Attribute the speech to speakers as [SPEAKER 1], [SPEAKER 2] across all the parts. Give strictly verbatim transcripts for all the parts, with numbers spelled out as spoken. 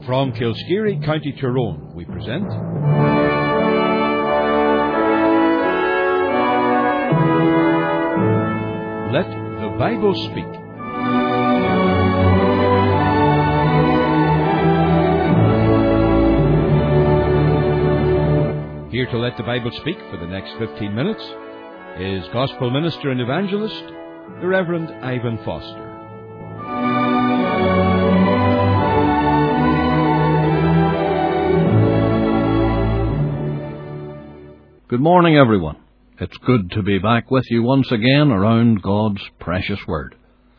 [SPEAKER 1] From Kilskeary, County Tyrone, we present Let the Bible Speak. Here to let the Bible speak for the next fifteen minutes is Gospel Minister and Evangelist, the Reverend Ivan Foster.
[SPEAKER 2] Good morning, everyone. It's good to be back with you once again around God's precious Word.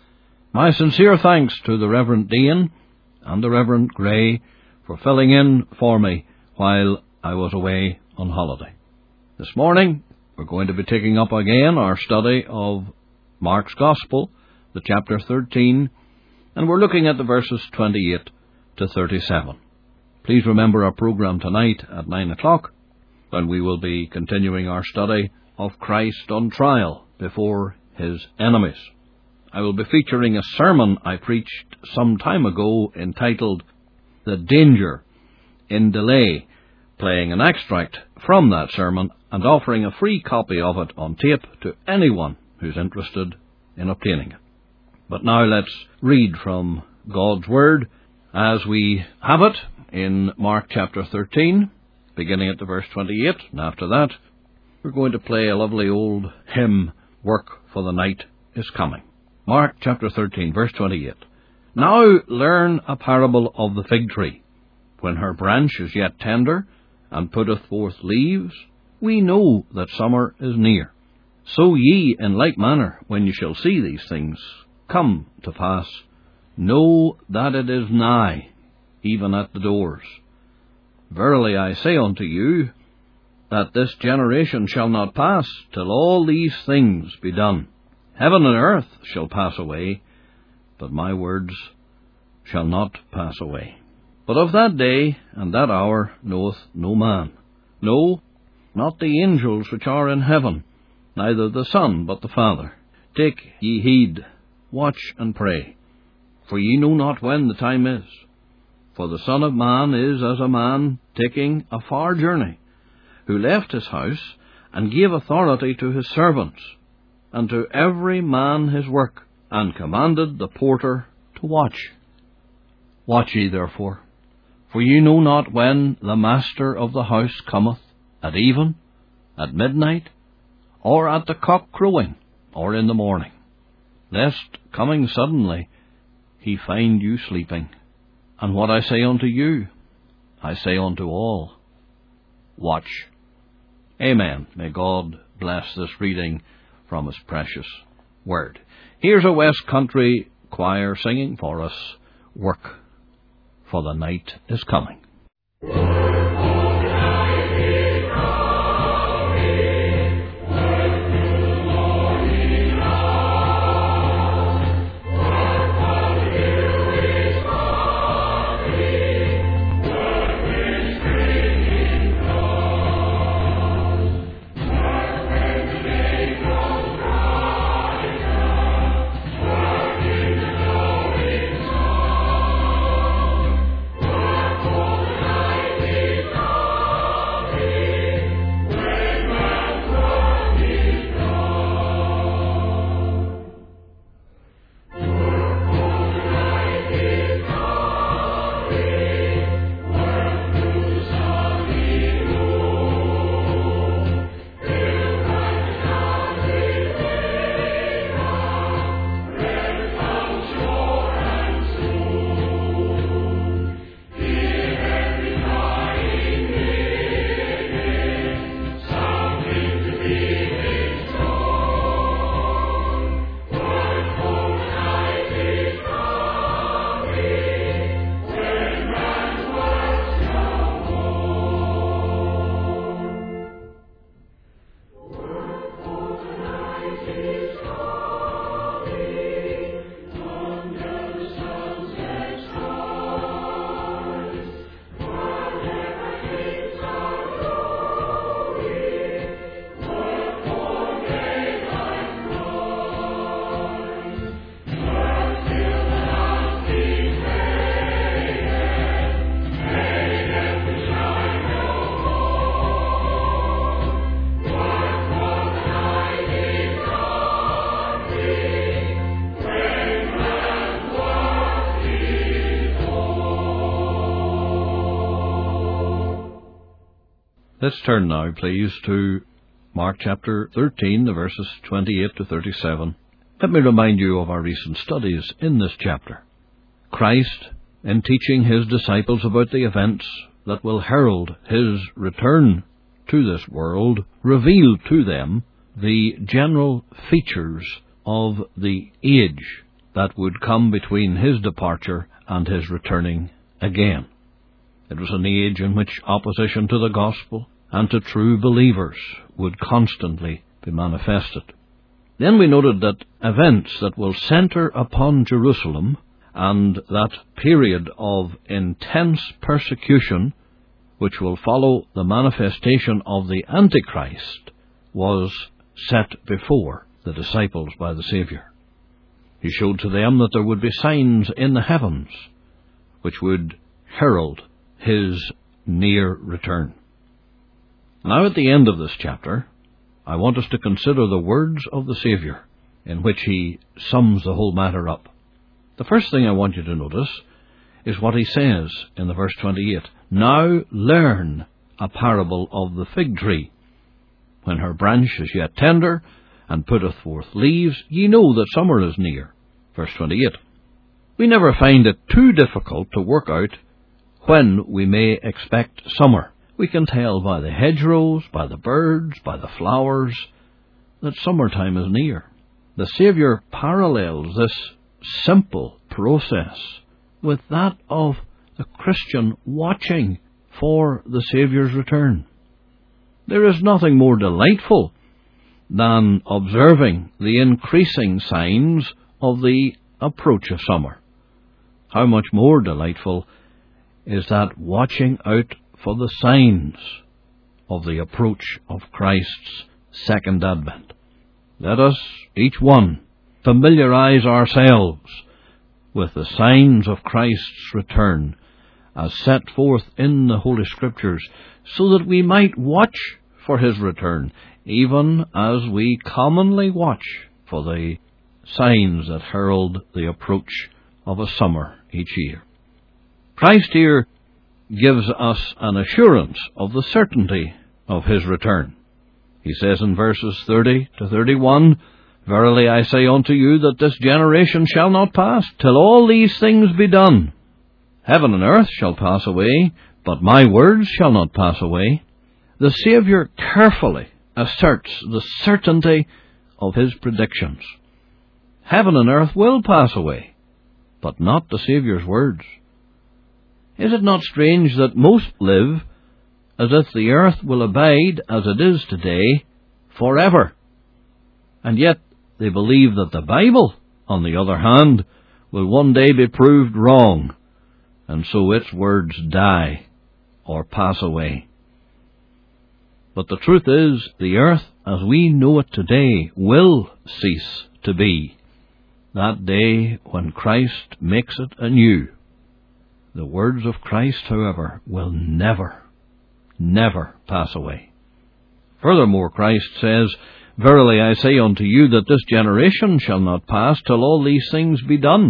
[SPEAKER 2] My sincere thanks to the Reverend Dean and the Reverend Gray for filling in for me while I was away on holiday. This morning, we're going to be taking up again our study of Mark's Gospel, the chapter thirteen, and we're looking at the verses twenty-eight to thirty-seven. Please remember our program tonight at nine o'clock, when we will be continuing our study of Christ on trial before his enemies. I will be featuring a sermon I preached some time ago entitled The Danger in Delay, playing an extract from that sermon and offering a free copy of it on tape to anyone who's interested in obtaining it. But now let's read from God's Word as we have it in Mark chapter thirteen, beginning at the verse twenty-eight, and after that we're going to play a lovely old hymn, Work for the Night is Coming. Mark chapter thirteen, verse twenty-eight. Now learn a parable of the fig tree. When her branch is yet tender, and putteth forth leaves, we know that summer is near. So ye in like manner, when ye shall see these things come to pass, know that it is nigh, even at the doors. Verily I say unto you, that this generation shall not pass till all these things be done. Heaven and earth shall pass away, but my words shall not pass away. But of that day and that hour knoweth no man, no, not the angels which are in heaven, neither the Son, but the Father. Take ye heed, watch and pray, for ye know not when the time is. For the Son of Man is as a man taking a far journey, who left his house, and gave authority to his servants, and to every man his work, and commanded the porter to watch. Watch ye therefore, for ye know not when the master of the house cometh, at even, at midnight, or at the cock crowing, or in the morning, lest, coming suddenly, he find you sleeping. And what I say unto you, I say unto all, watch. Amen. May God bless this reading from his precious Word. Here's a West Country choir singing for us, Work for the Night is Coming.
[SPEAKER 3] Work for the night is
[SPEAKER 2] Let's turn now, please, to Mark chapter thirteen, the verses twenty-eight to thirty-seven. Let me remind you of our recent studies in this chapter. Christ, in teaching his disciples about the events that will herald his return to this world, revealed to them the general features of the age that would come between his departure and his returning again. It was an age in which opposition to the gospel and to true believers would constantly be manifested. Then we noted that events that will centre upon Jerusalem and that period of intense persecution which will follow the manifestation of the Antichrist was set before the disciples by the Saviour. He showed to them that there would be signs in the heavens which would herald his near return. Now at the end of this chapter, I want us to consider the words of the Saviour, in which he sums the whole matter up. The first thing I want you to notice is what he says in the verse twenty-eight. Now learn a parable of the fig tree. When her branch is yet tender, and putteth forth leaves, ye know that summer is near. Verse twenty-eight. We never find it too difficult to work out when we may expect summer. We can tell by the hedgerows, by the birds, by the flowers, that summertime is near. The Saviour parallels this simple process with that of the Christian watching for the Saviour's return. There is nothing more delightful than observing the increasing signs of the approach of summer. How much more delightful is that watching out for the signs of the approach of Christ's second advent. Let us, each one, familiarize ourselves with the signs of Christ's return as set forth in the Holy Scriptures, so that we might watch for his return, even as we commonly watch for the signs that herald the approach of a summer each year. Christ here gives us an assurance of the certainty of his return. He says in verses thirty to thirty-one, Verily I say unto you that this generation shall not pass, till all these things be done. Heaven and earth shall pass away, but my words shall not pass away. The Saviour carefully asserts the certainty of his predictions. Heaven and earth will pass away, but not the Saviour's words. Is it not strange that most live as if the earth will abide as it is today forever, and yet they believe that the Bible, on the other hand, will one day be proved wrong, and so its words die or pass away. But the truth is, the earth as we know it today will cease to be that day when Christ makes it anew. The words of Christ, however, will never, never pass away. Furthermore, Christ says, Verily I say unto you that this generation shall not pass till all these things be done.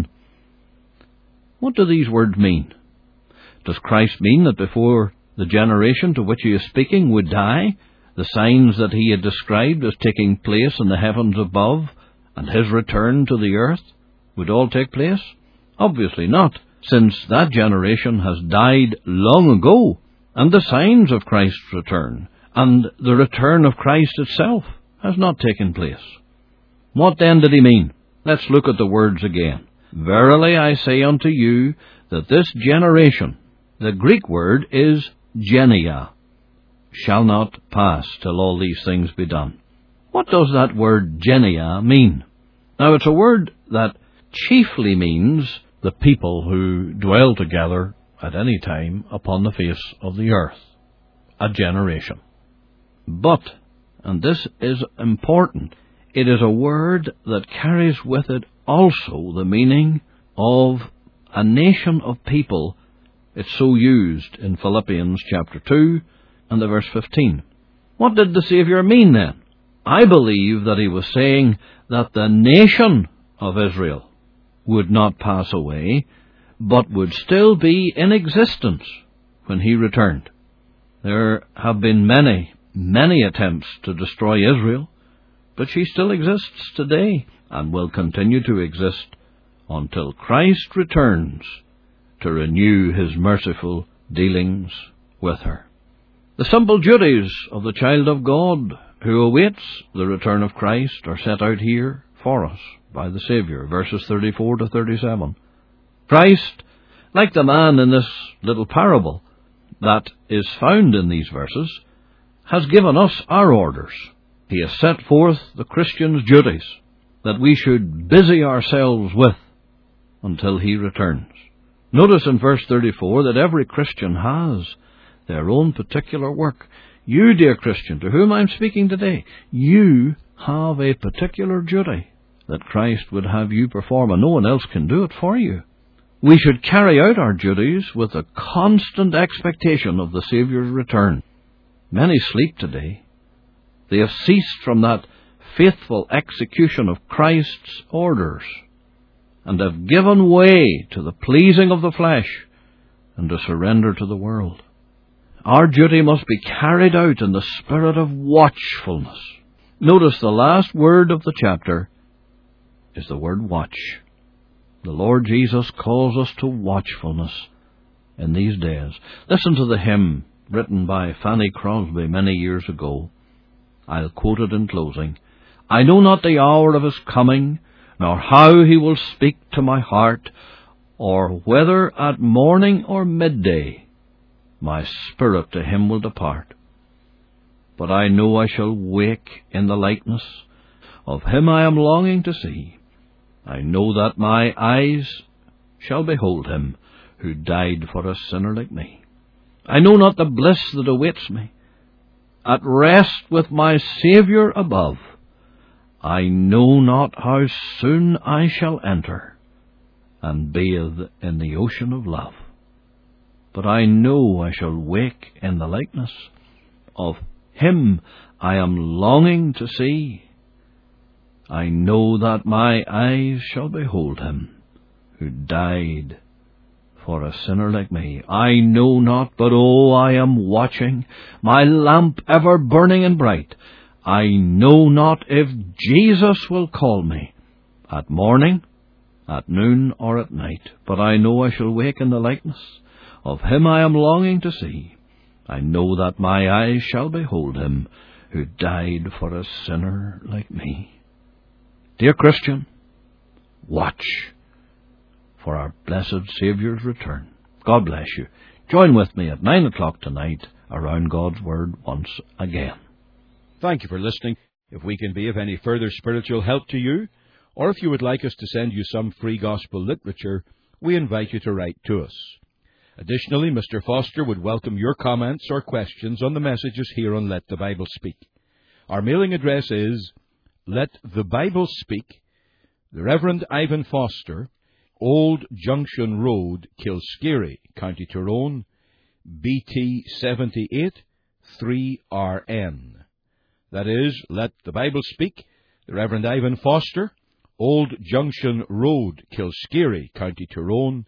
[SPEAKER 2] What do these words mean? Does Christ mean that before the generation to which he is speaking would die, the signs that he had described as taking place in the heavens above and his return to the earth would all take place? Obviously not, since that generation has died long ago, and the signs of Christ's return and the return of Christ itself has not taken place. What then did he mean? Let's look at the words again. Verily I say unto you that this generation, the Greek word is genia, shall not pass till all these things be done. What does that word genia mean? Now it's a word that chiefly means the people who dwell together at any time upon the face of the earth, a generation. But, and this is important, it is a word that carries with it also the meaning of a nation of people. It's so used in Philippians chapter two and the verse fifteen. What did the Saviour mean then? I believe that he was saying that the nation of Israel would not pass away, but would still be in existence when he returned. There have been many, many attempts to destroy Israel, but she still exists today and will continue to exist until Christ returns to renew his merciful dealings with her. The simple duties of the child of God who awaits the return of Christ are set out here for us by the Saviour, verses thirty-four to thirty-seven. Christ, like the man in this little parable that is found in these verses, has given us our orders. He has set forth the Christian's duties that we should busy ourselves with until he returns. Notice in verse thirty-four that every Christian has their own particular work. You, dear Christian, to whom I'm speaking today, you have a particular duty that Christ would have you perform, and no one else can do it for you. We should carry out our duties with a constant expectation of the Saviour's return. Many sleep today. They have ceased from that faithful execution of Christ's orders, and have given way to the pleasing of the flesh and to surrender to the world. Our duty must be carried out in the spirit of watchfulness. Notice the last word of the chapter is the word watch. The Lord Jesus calls us to watchfulness in these days. Listen to the hymn written by Fanny Crosby many years ago. I'll quote it in closing. I know not the hour of his coming, nor how he will speak to my heart, or whether at morning or midday my spirit to him will depart. But I know I shall wake in the likeness of him I am longing to see. I know that my eyes shall behold him who died for a sinner like me. I know not the bliss that awaits me, at rest with my Saviour above. I know not how soon I shall enter and bathe in the ocean of love. But I know I shall wake in the likeness of him I am longing to see. I know that my eyes shall behold him who died for a sinner like me. I know not, but oh, I am watching, my lamp ever burning and bright. I know not if Jesus will call me at morning, at noon, or at night. But I know I shall wake in the likeness of him I am longing to see. I know that my eyes shall behold him who died for a sinner like me. Dear Christian, watch for our blessed Saviour's return. God bless you. Join with me at nine o'clock tonight around God's Word once again.
[SPEAKER 1] Thank you for listening. If we can be of any further spiritual help to you, or if you would like us to send you some free gospel literature, we invite you to write to us. Additionally, Mister Foster would welcome your comments or questions on the messages here on Let the Bible Speak. Our mailing address is Let the Bible Speak, the Reverend Ivan Foster, Old Junction Road, Kilskeary, County Tyrone, B T seventy-eight three R N. That is, Let the Bible Speak, the Reverend Ivan Foster, Old Junction Road, Kilskeary, County Tyrone,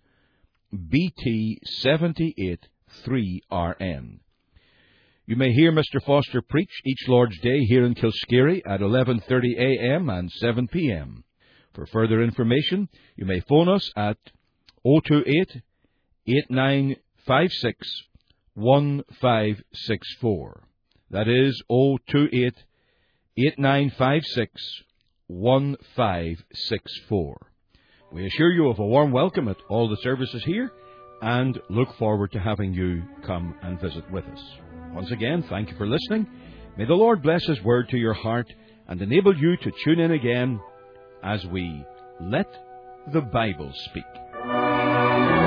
[SPEAKER 1] B T seventy-eight three R N. You may hear Mister Foster preach each Lord's Day here in Kilskeary at eleven thirty a m and seven p m For further information, you may phone us at oh two eight, eight nine five six, one five six four. That is oh two eight, eight nine five six, one five six four. We assure you of a warm welcome at all the services here and look forward to having you come and visit with us. Once again, thank you for listening. May the Lord bless His word to your heart and enable you to tune in again as we Let the Bible Speak.